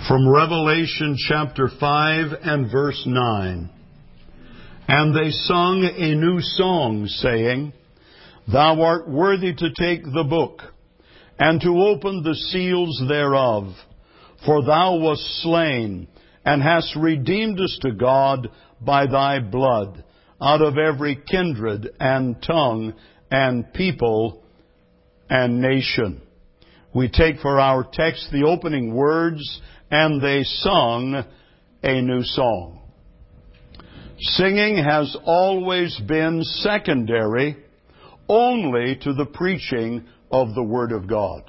From Revelation chapter 5 and verse 9. And they sung a new song, saying, Thou art worthy to take the book, and to open the seals thereof. For thou wast slain, and hast redeemed us to God by thy blood, out of every kindred and tongue and people and nation. We take for our text the opening words, and they sung a new song. Singing has always been secondary only to the preaching of the Word of God.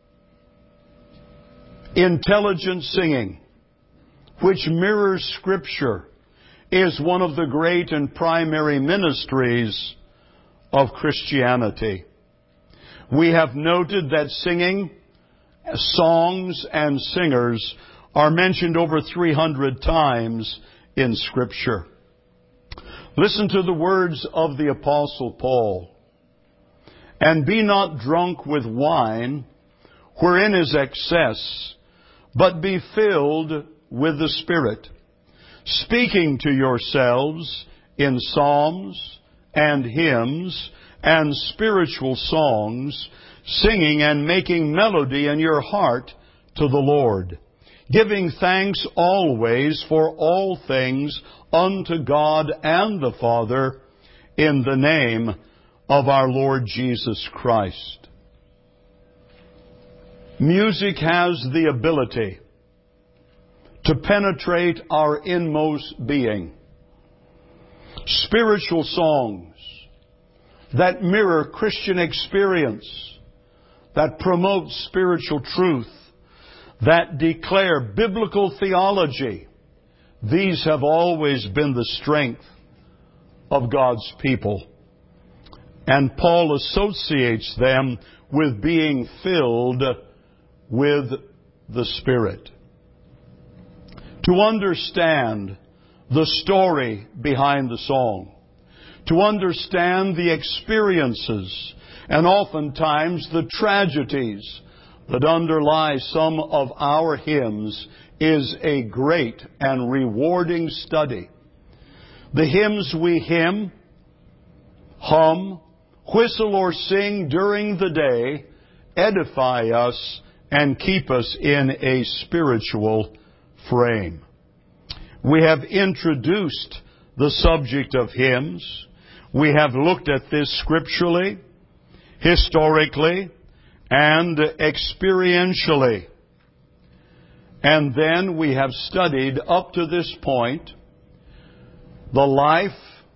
Intelligent singing, which mirrors Scripture, is one of the great and primary ministries of Christianity. We have noted that singing, songs, and singers are mentioned over 300 times in Scripture. Listen to the words of the Apostle Paul. And be not drunk with wine, wherein is excess, but be filled with the Spirit, speaking to yourselves in psalms and hymns and spiritual songs, singing and making melody in your heart to the Lord, giving thanks always for all things unto God and the Father, in the name of our Lord Jesus Christ. Music has the ability to penetrate our inmost being. Spiritual songs that mirror Christian experience, that promote spiritual truth, that declare biblical theology, these have always been the strength of God's people. And Paul associates them with being filled with the Spirit. To understand the story behind the song, to understand the experiences and oftentimes the tragedies that underlie some of our hymns is a great and rewarding study. The hymns we hum, whistle, or sing during the day edify us and keep us in a spiritual frame. We have introduced the subject of hymns. We have looked at this scripturally, historically, and experientially. And then we have studied up to this point the life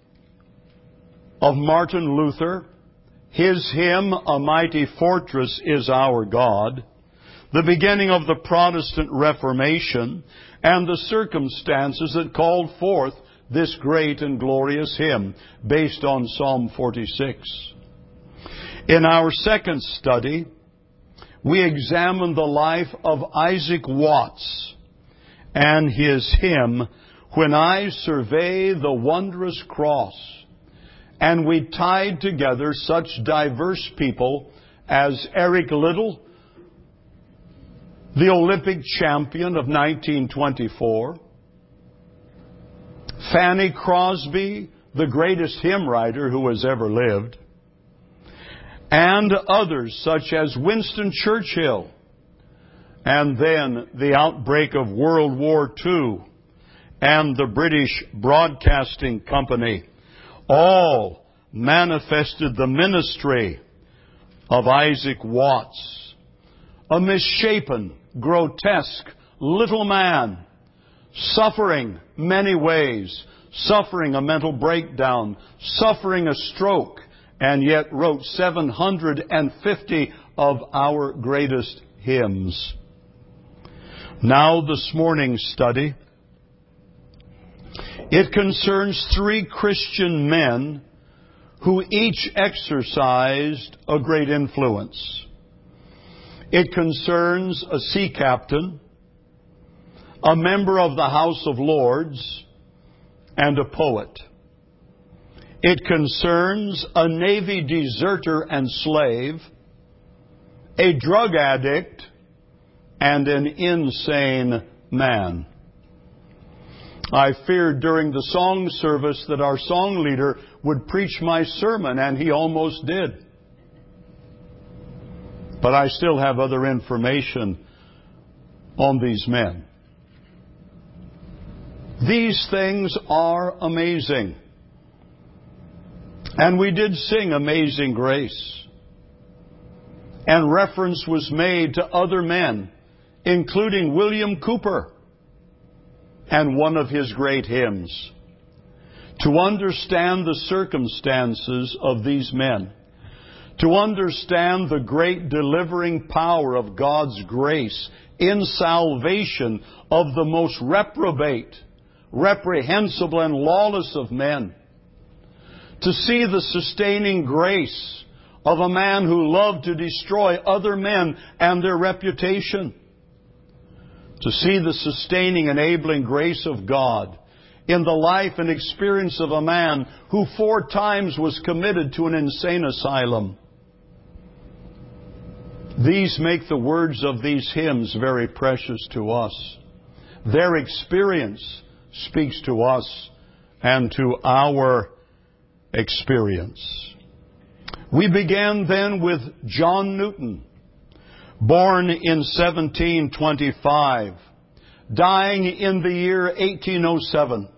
of Martin Luther, his hymn, A Mighty Fortress is Our God, the beginning of the Protestant Reformation, and the circumstances that called forth this great and glorious hymn based on Psalm 46. In our second study, we examine the life of Isaac Watts and his hymn, When I Survey the Wondrous Cross. And we tied together such diverse people as Eric Liddell, the Olympic champion of 1924, Fanny Crosby, the greatest hymn writer who has ever lived, and others such as Winston Churchill, and then the outbreak of World War II and the British Broadcasting Company, all manifested the ministry of Isaac Watts, a misshapen, grotesque little man, suffering many ways, suffering a mental breakdown, suffering a stroke, and yet wrote 750 of our greatest hymns. Now this morning's study, it concerns three Christian men who each exercised a great influence. It concerns a sea captain, a member of the House of Lords, and a poet. It concerns a Navy deserter and slave, a drug addict, and an insane man. I feared during the song service that our song leader would preach my sermon, and he almost did. But I still have other information on these men. These things are amazing. And we did sing Amazing Grace. And reference was made to other men, including William Cowper and one of his great hymns. To understand the circumstances of these men, to understand the great delivering power of God's grace in salvation of the most reprobate, reprehensible, and lawless of men, to see the sustaining grace of a man who loved to destroy other men and their reputation, to see the sustaining, enabling grace of God in the life and experience of a man who 4 times was committed to an insane asylum. These make the words of these hymns very precious to us. Their experience speaks to us and to our experience. We began then with John Newton, born in 1725, dying in the year 1807.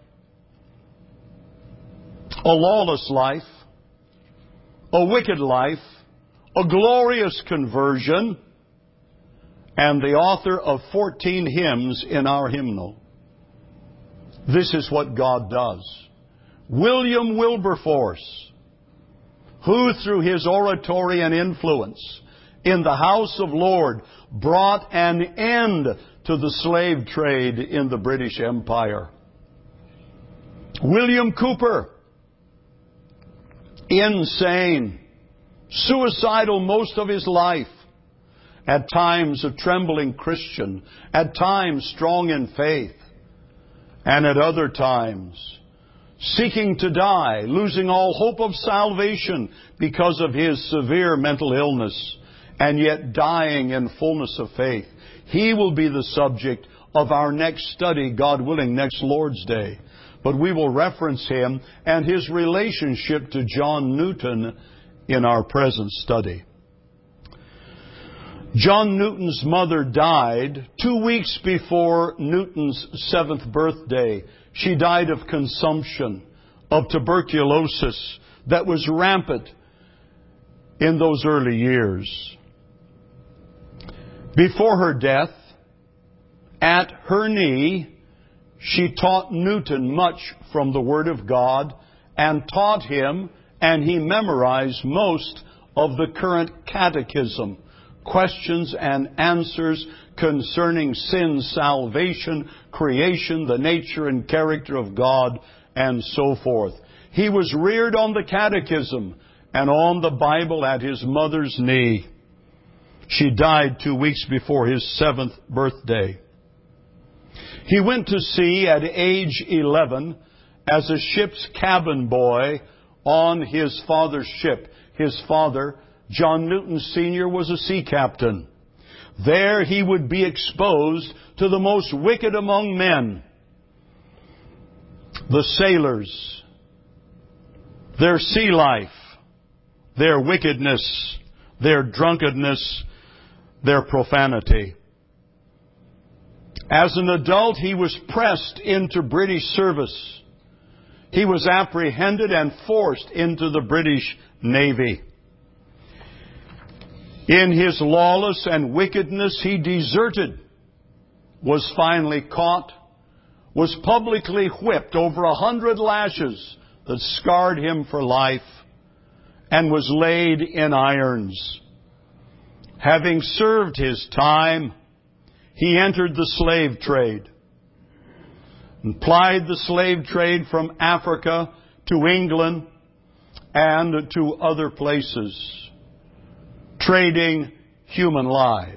A lawless life, a wicked life, a glorious conversion, and the author of 14 hymns in our hymnal. This is what God does. William Wilberforce, who through his oratory and influence in the House of Lords brought an end to the slave trade in the British Empire. William Cowper, insane, suicidal most of his life, at times a trembling Christian, at times strong in faith, and at other times seeking to die, losing all hope of salvation because of his severe mental illness, and yet dying in fullness of faith. He will be the subject of our next study, God willing, next Lord's Day. But we will reference him and his relationship to John Newton in our present study. John Newton's mother died 2 weeks before Newton's 7th birthday. She died of consumption, of tuberculosis that was rampant in those early years. Before her death, at her knee, she taught Newton much from the Word of God and taught him, and he memorized most of the current catechism, questions and answers concerning sin, salvation, creation, the nature and character of God, and so forth. He was reared on the catechism and on the Bible at his mother's knee. She died 2 weeks before his 7th birthday. He went to sea at age 11 as a ship's cabin boy on his father's ship. His father, John Newton Sr., was a sea captain. There he would be exposed to the most wicked among men, the sailors, their sea life, their wickedness, their drunkenness, their profanity. As an adult, he was pressed into British service. He was apprehended and forced into the British Navy. In his lawless and wickedness, he deserted, was finally caught, was publicly whipped over 100 lashes that scarred him for life, and was laid in irons. Having served his time, he entered the slave trade and plied the slave trade from Africa to England and to other places, trading human lives.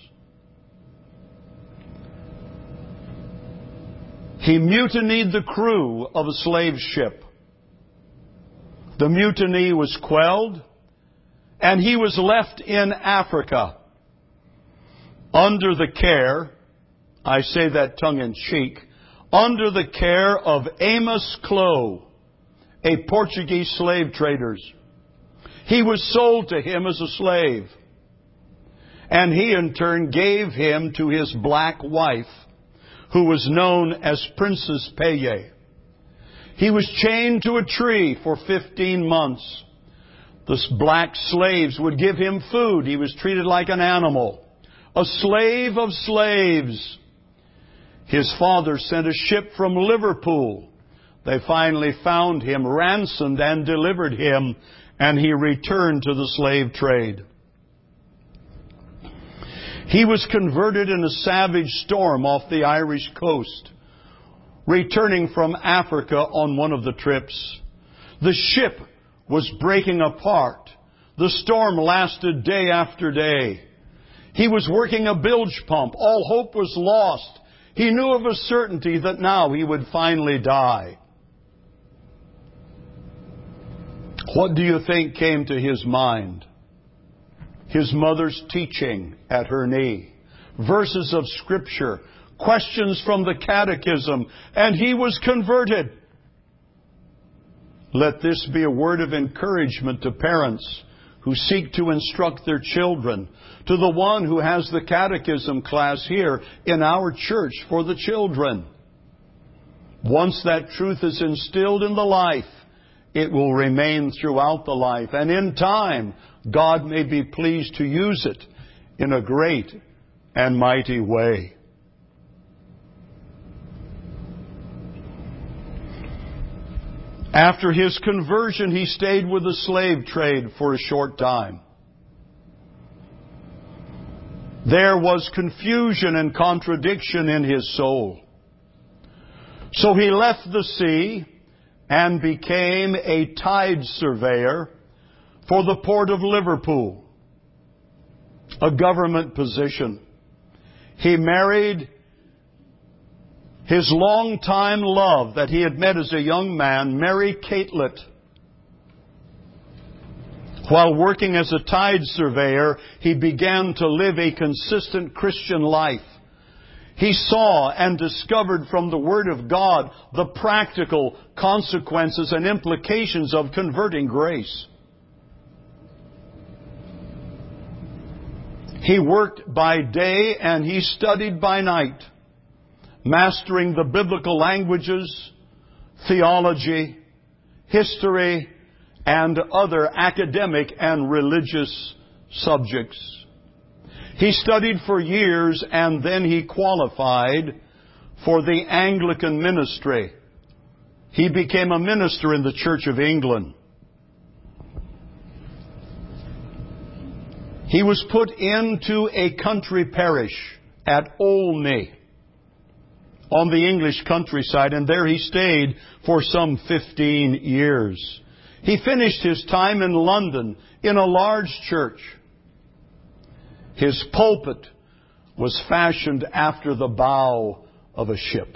He mutinied the crew of a slave ship. The mutiny was quelled, and he was left in Africa under the care I say that tongue in cheek, under the care of Amos Clow, a Portuguese slave trader. He was sold to him as a slave. And he in turn gave him to his black wife, who was known as Princess Paye. He was chained to a tree for 15 months. The black slaves would give him food. He was treated like an animal, a slave of slaves. His father sent a ship from Liverpool. They finally found him, ransomed and delivered him, and he returned to the slave trade. He was converted in a savage storm off the Irish coast, returning from Africa on one of the trips. The ship was breaking apart. The storm lasted day after day. He was working a bilge pump. All hope was lost. He knew of a certainty that now he would finally die. What do you think came to his mind? His mother's teaching at her knee, verses of Scripture, questions from the catechism, and he was converted. Let this be a word of encouragement to parents who seek to instruct their children, to the one who has the catechism class here in our church for the children. Once that truth is instilled in the life, it will remain throughout the life, and in time, God may be pleased to use it in a great and mighty way. After his conversion, he stayed with the slave trade for a short time. There was confusion and contradiction in his soul. So he left the sea and became a tide surveyor for the port of Liverpool, a government position. He married his longtime love that he had met as a young man, Mary Catlett. While working as a tide surveyor, he began to live a consistent Christian life. He saw and discovered from the Word of God the practical consequences and implications of converting grace. He worked by day and he studied by night, mastering the biblical languages, theology, history, and other academic and religious subjects. He studied for years and then he qualified for the Anglican ministry. He became a minister in the Church of England. He was put into a country parish at Olney on the English countryside, and there he stayed for some 15 years. He finished his time in London in a large church. His pulpit was fashioned after the bow of a ship.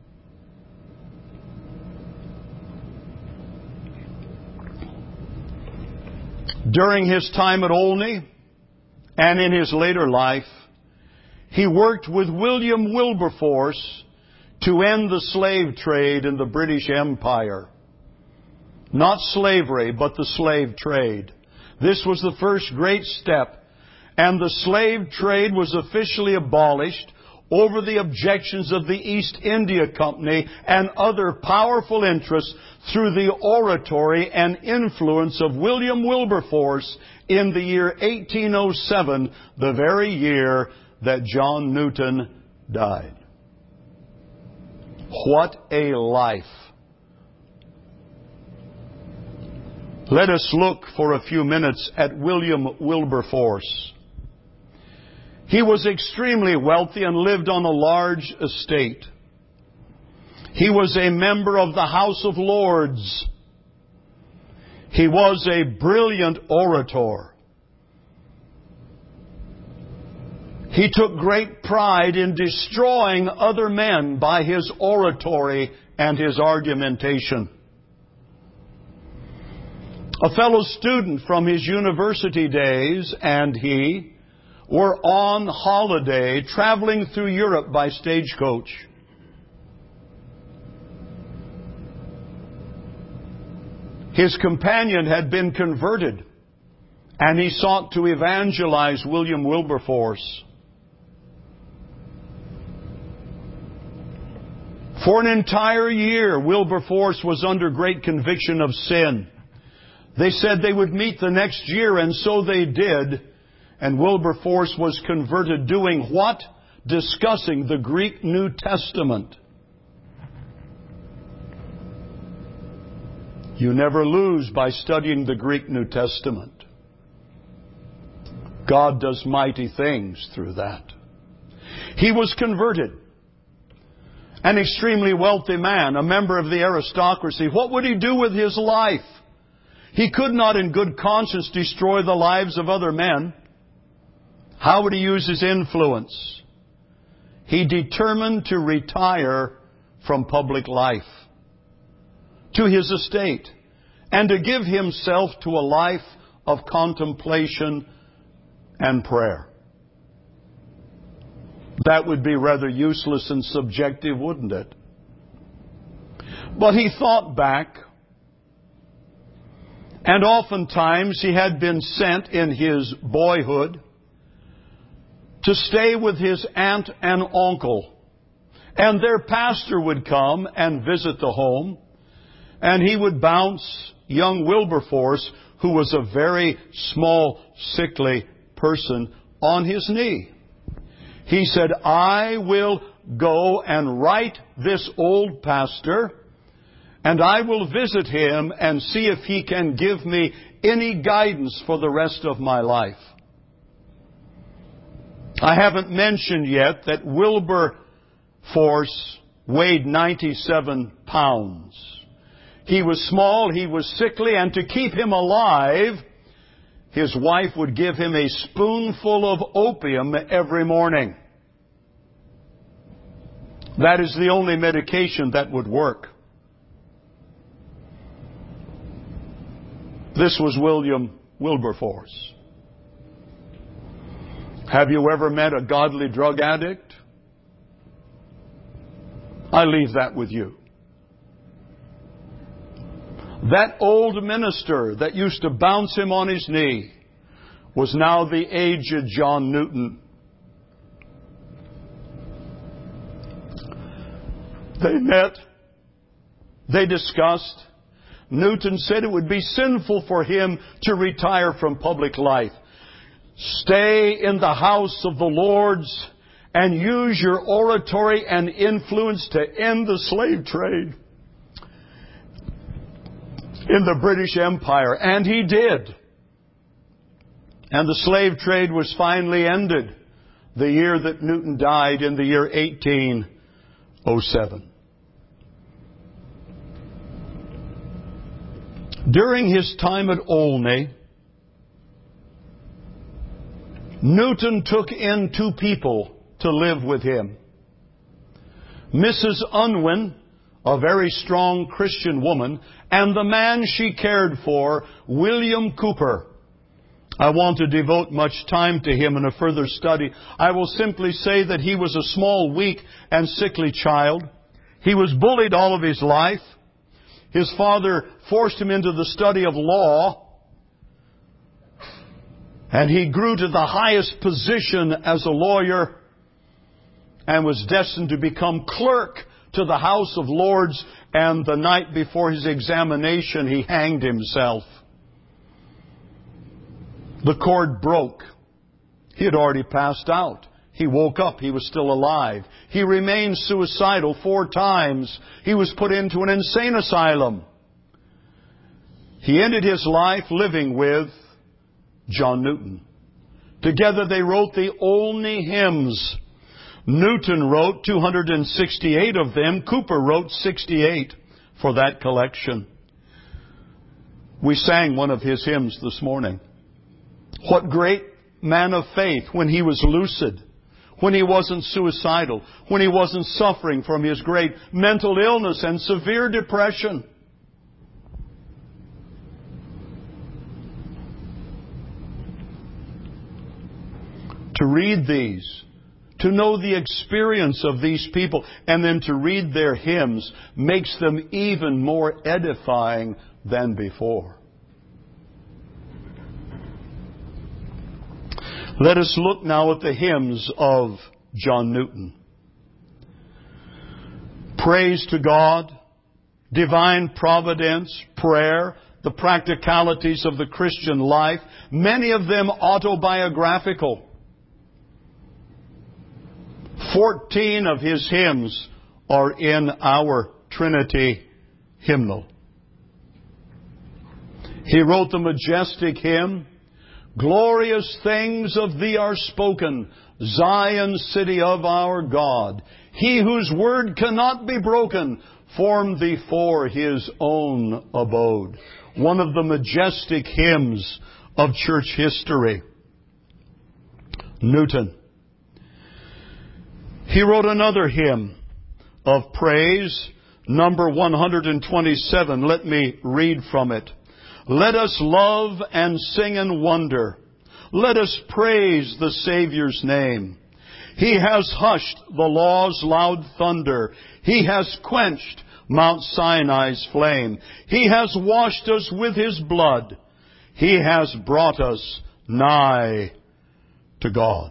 During his time at Olney and in his later life, he worked with William Wilberforce to end the slave trade in the British Empire. Not slavery, but the slave trade. This was the first great step, and the slave trade was officially abolished over the objections of the East India Company and other powerful interests through the oratory and influence of William Wilberforce in the year 1807, the very year that John Newton died. What a life! Let us look for a few minutes at William Wilberforce. He was extremely wealthy and lived on a large estate. He was a member of the House of Lords. He was a brilliant orator. He took great pride in destroying other men by his oratory and his argumentation. A fellow student from his university days and he were on holiday traveling through Europe by stagecoach. His companion had been converted, and he sought to evangelize William Wilberforce. For an entire year, Wilberforce was under great conviction of sin. They said they would meet the next year, and so they did. And Wilberforce was converted doing what? Discussing the Greek New Testament. You never lose by studying the Greek New Testament. God does mighty things through that. He was converted. An extremely wealthy man, a member of the aristocracy. What would he do with his life? He could not in good conscience destroy the lives of other men. How would he use his influence? He determined to retire from public life to his estate and to give himself to a life of contemplation and prayer. That would be rather useless and subjective, wouldn't it? But he thought back, and oftentimes he had been sent in his boyhood to stay with his aunt and uncle. And their pastor would come and visit the home, and he would bounce young Wilberforce, who was a very small, sickly person, on his knee. He said, I will go and write this old pastor, and I will visit him and see if he can give me any guidance for the rest of my life. I haven't mentioned yet that Wilberforce weighed 97 pounds. He was small, he was sickly, and to keep him alive, his wife would give him a spoonful of opium every morning. That is the only medication that would work. This was William Wilberforce. Have you ever met a godly drug addict? I leave that with you. That old minister that used to bounce him on his knee was now the aged John Newton. They met. They discussed. Newton said it would be sinful for him to retire from public life. Stay in the house of the Lord's and use your oratory and influence to end the slave trade in the British Empire. And he did. And the slave trade was finally ended the year that Newton died, in the year 1807. During his time at Olney, Newton took in two people to live with him. Mrs. Unwin, a very strong Christian woman, and the man she cared for, William Cooper. I want to devote much time to him in a further study. I will simply say that he was a small, weak, and sickly child. He was bullied all of his life. His father forced him into the study of law, and he grew to the highest position as a lawyer and was destined to become clerk to the House of Lords, and the night before his examination he hanged himself. The cord broke. He had already passed out. He woke up. He was still alive. He remained suicidal 4 times. He was put into an insane asylum. He ended his life living with John Newton. Together they wrote the Olney hymns. Newton wrote 268 of them. Cooper wrote 68 for that collection. We sang one of his hymns this morning. What great man of faith when he was lucid, when he wasn't suicidal, when he wasn't suffering from his great mental illness and severe depression. To read these, to know the experience of these people, and then to read their hymns makes them even more edifying than before. Let us look now at the hymns of John Newton. Praise to God, divine providence, prayer, the practicalities of the Christian life, many of them autobiographical. 14 of his hymns are in our Trinity hymnal. He wrote the majestic hymn, "Glorious things of thee are spoken, Zion, city of our God. He whose word cannot be broken, formed thee for his own abode." One of the majestic hymns of church history. Newton. He wrote another hymn of praise, number 127. Let me read from it. "Let us love and sing and wonder. Let us praise the Savior's name. He has hushed the law's loud thunder. He has quenched Mount Sinai's flame. He has washed us with His blood. He has brought us nigh to God."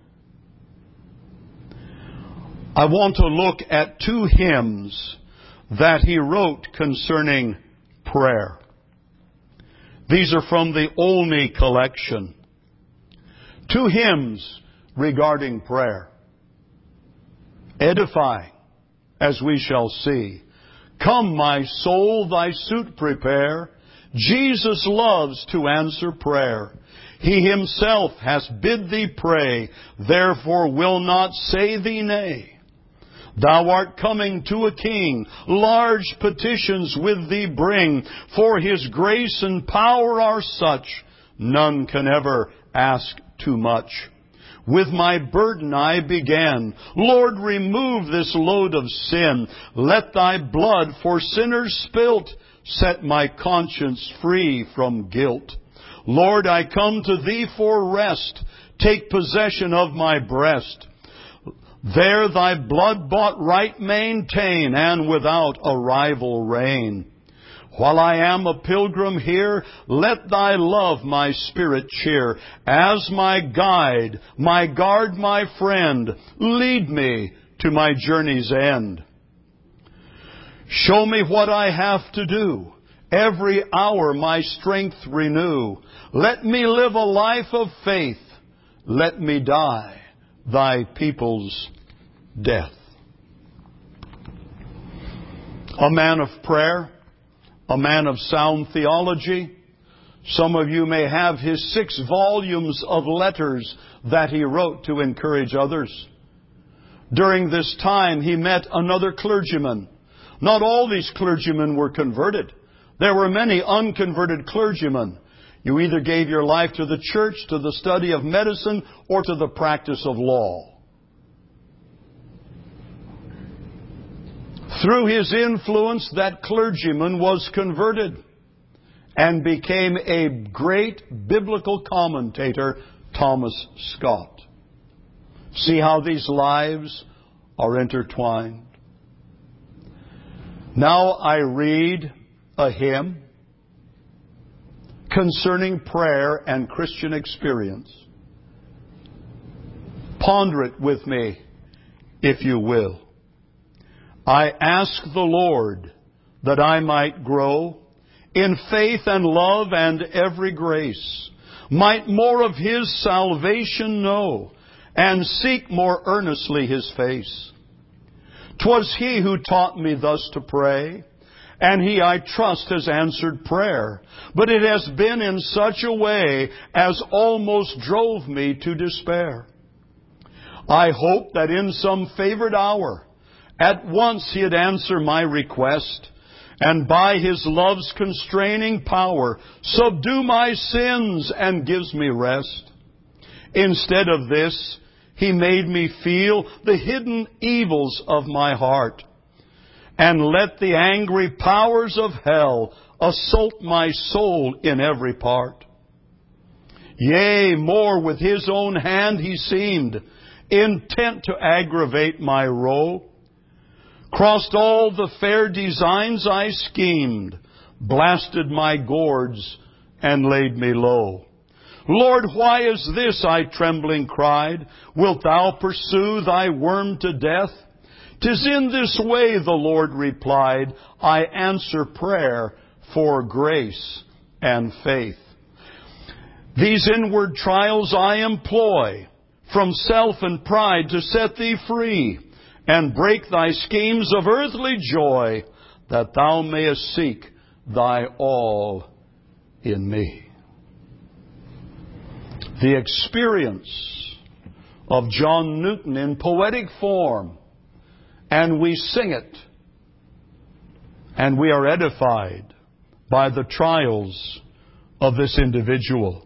I want to look at two hymns that he wrote concerning prayer. These are from the Olney collection. Two hymns regarding prayer. Edifying, as we shall see. "Come, my soul, thy suit prepare. Jesus loves to answer prayer. He Himself has bid thee pray, therefore will not say thee nay. Thou art coming to a King, large petitions with thee bring, for His grace and power are such, none can ever ask too much. With my burden I began, Lord, remove this load of sin. Let thy blood for sinners spilt set my conscience free from guilt. Lord, I come to thee for rest. Take possession of my breast. There thy blood-bought right maintain, and without a rival reign. While I am a pilgrim here, let thy love my spirit cheer. As my guide, my guard, my friend, lead me to my journey's end. Show me what I have to do. Every hour my strength renew. Let me live a life of faith. Let me die thy people's death. A man of prayer, a man of sound theology. Some of you may have his 6 volumes of letters that he wrote to encourage others. During this time, he met another clergyman. Not all these clergymen were converted. There were many unconverted clergymen. You either gave your life to the church, to the study of medicine, or to the practice of law. Through his influence, that clergyman was converted and became a great biblical commentator, Thomas Scott. See how these lives are intertwined. Now I read a hymn concerning prayer and Christian experience. Ponder it with me, if you will. I ask the Lord that I might grow in faith and love and every grace, might more of His salvation know, and seek more earnestly His face. 'Twas He who taught me thus to pray, and He, I trust, has answered prayer. But it has been in such a way as almost drove me to despair. I hoped that in some favored hour, at once He'd answer my request, and by His love's constraining power, subdue my sins and gives me rest. Instead of this, He made me feel the hidden evils of my heart, and let the angry powers of hell assault my soul in every part. Yea, more, with his own hand he seemed, intent to aggravate my woe. Crossed all the fair designs I schemed, blasted my gourds, and laid me low. Lord, why is this? I trembling cried. Wilt thou pursue thy worm to death? 'Tis in this way, the Lord replied, I answer prayer for grace and faith. These inward trials I employ, from self and pride to set thee free, and break thy schemes of earthly joy, that thou mayest seek thy all in me. The experience of John Newton in poetic form, and we sing it, and we are edified by the trials of this individual.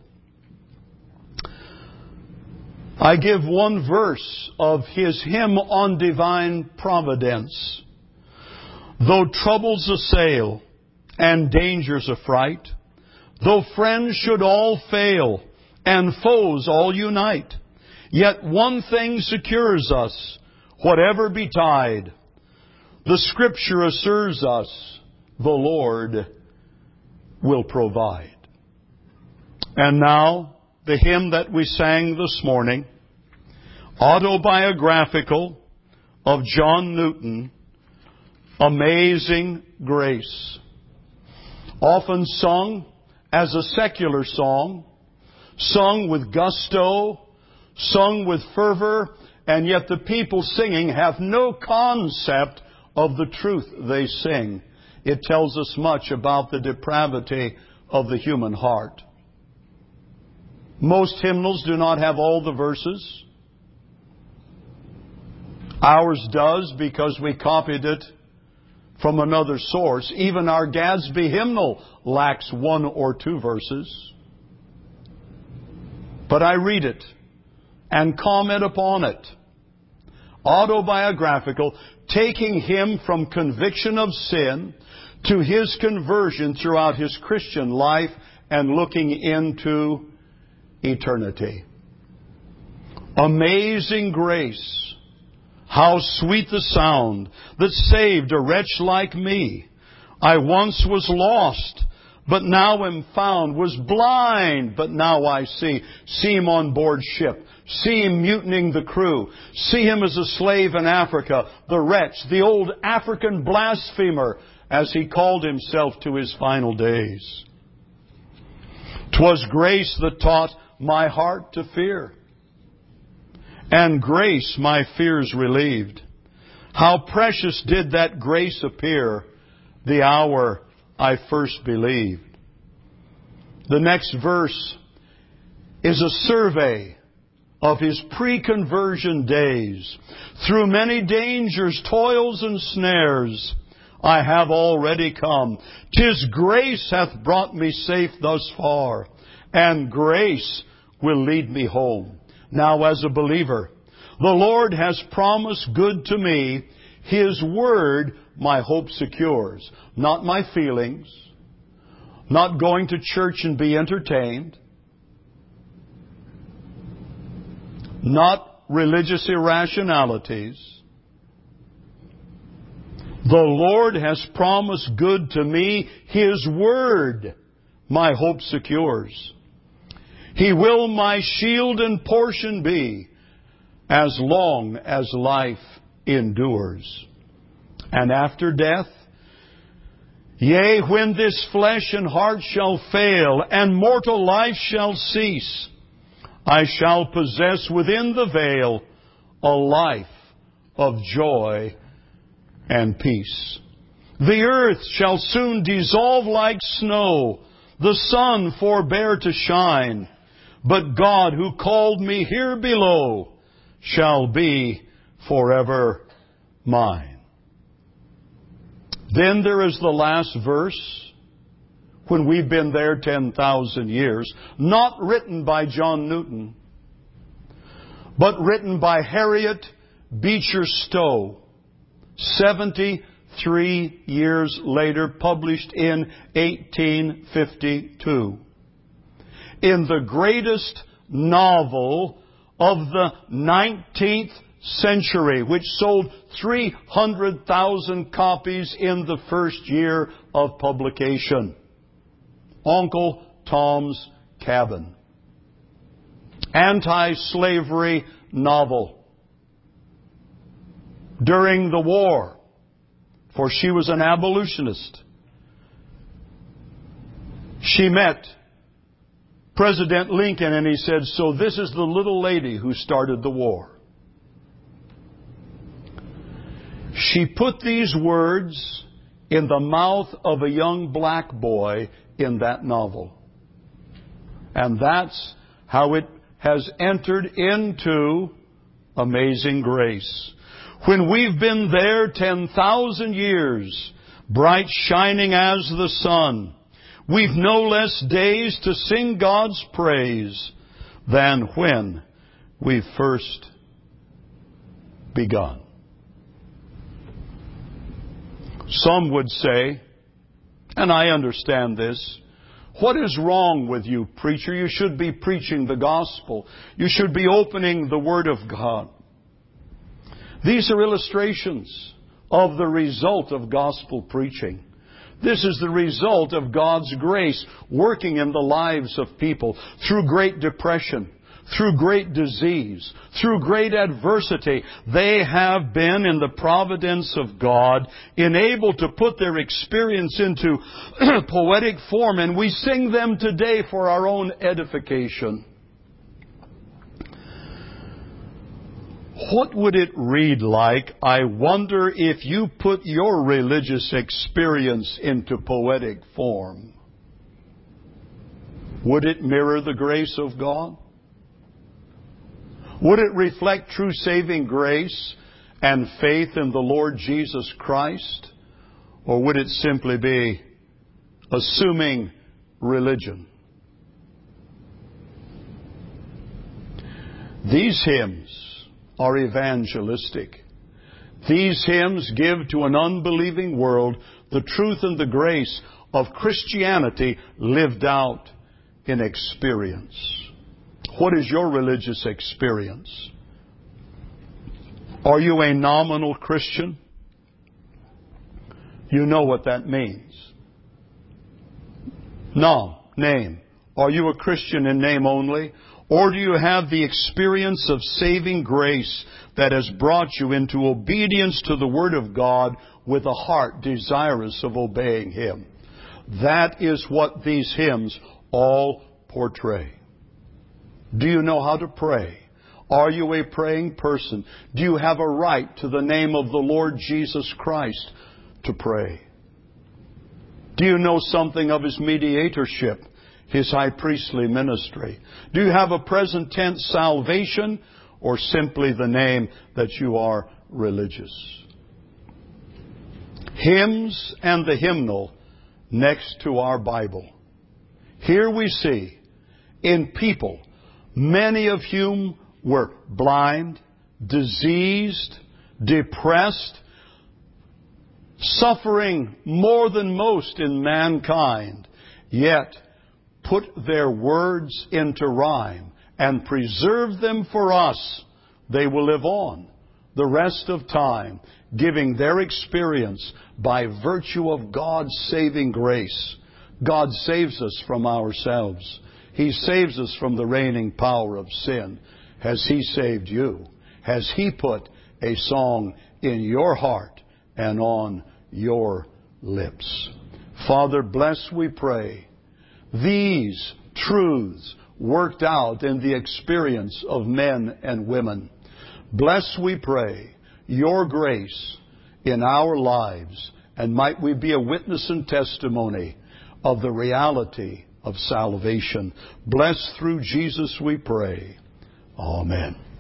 I give one verse of his hymn on divine providence. Though troubles assail and dangers affright, though friends should all fail and foes all unite, yet one thing secures us, whatever betide. The Scripture assures us, the Lord will provide. And now, the hymn that we sang this morning, autobiographical of John Newton, Amazing Grace. Often sung as a secular song, sung with gusto, sung with fervor, and yet the people singing have no concept of the truth they sing. It tells us much about the depravity of the human heart. Most hymnals do not have all the verses. Ours does, because we copied it from another source. Even our Gadsby hymnal lacks 1 or 2 verses. But I read it and comment upon it. Autobiographical, taking him from conviction of sin to his conversion throughout his Christian life and looking into eternity. Amazing grace. How sweet the sound that saved a wretch like me. I once was lost, but now am found, was blind, but now I see. See him on board ship. See him mutinying the crew. See him as a slave in Africa, the wretch, the old African blasphemer, as he called himself to his final days. 'Twas grace that taught my heart to fear, and grace my fears relieved. How precious did that grace appear the hour I first believed. The next verse is a survey of his pre-conversion days. Through many dangers, toils, and snares, I have already come. 'Tis grace hath brought me safe thus far, and grace will lead me home. Now, as a believer, the Lord has promised good to me. His Word my hope secures. Not my feelings, not going to church and be entertained, not religious irrationalities. The Lord has promised good to me. His Word my hope secures. He will my shield and portion be, as long as life endures. And after death, yea, when this flesh and heart shall fail, and mortal life shall cease, I shall possess within the veil a life of joy and peace. The earth shall soon dissolve like snow, the sun forbear to shine, but God who called me here below shall be forever mine. Then there is the last verse, when we've been there 10,000 years, not written by John Newton, but written by Harriet Beecher Stowe, 73 years later, published in 1852. in the greatest novel of the 19th century, which sold 300,000 copies in the first year of publication. Uncle Tom's Cabin. Anti-slavery novel. During the war, for she was an abolitionist, she met President Lincoln and he said, "So this is the little lady who started the war." She put these words in the mouth of a young black boy in that novel. And that's how it has entered into Amazing Grace. When we've been there 10,000 years, bright shining as the sun, we've no less days to sing God's praise than when we first begun. Some would say, and I understand this, what is wrong with you, preacher? You should be preaching the gospel. You should be opening the Word of God. These are illustrations of the result of gospel preaching. This is the result of God's grace working in the lives of people through great depression, through great disease, through great adversity. They have been, in the providence of God, enabled to put their experience into poetic form, and we sing them today for our own edification. What would it read like, I wonder, if you put your religious experience into poetic form? Would it mirror the grace of God? Would it reflect true saving grace and faith in the Lord Jesus Christ? Or would it simply be assuming religion? These hymns are evangelistic. These hymns give to an unbelieving world the truth and the grace of Christianity lived out in experience. What is your religious experience? Are you a nominal Christian? You know what that means. Name. Are you a Christian in name only? Or do you have the experience of saving grace that has brought you into obedience to the Word of God with a heart desirous of obeying Him? That is what these hymns all portray. Do you know how to pray? Are you a praying person? Do you have a right to the name of the Lord Jesus Christ to pray? Do you know something of His mediatorship, His high priestly ministry? Do you have a present tense salvation, or simply the name that you are religious? Hymns and the hymnal next to our Bible. Here we see in people, many of whom were blind, diseased, depressed, suffering more than most in mankind, yet put their words into rhyme and preserve them for us. They will live on the rest of time, giving their experience by virtue of God's saving grace. God saves us from ourselves. He saves us from the reigning power of sin. Has He saved you? Has He put a song in your heart and on your lips? Father, bless, we pray, these truths worked out in the experience of men and women. Bless, we pray, your grace in our lives, and might we be a witness and testimony of the reality of salvation. Bless through Jesus, we pray. Amen.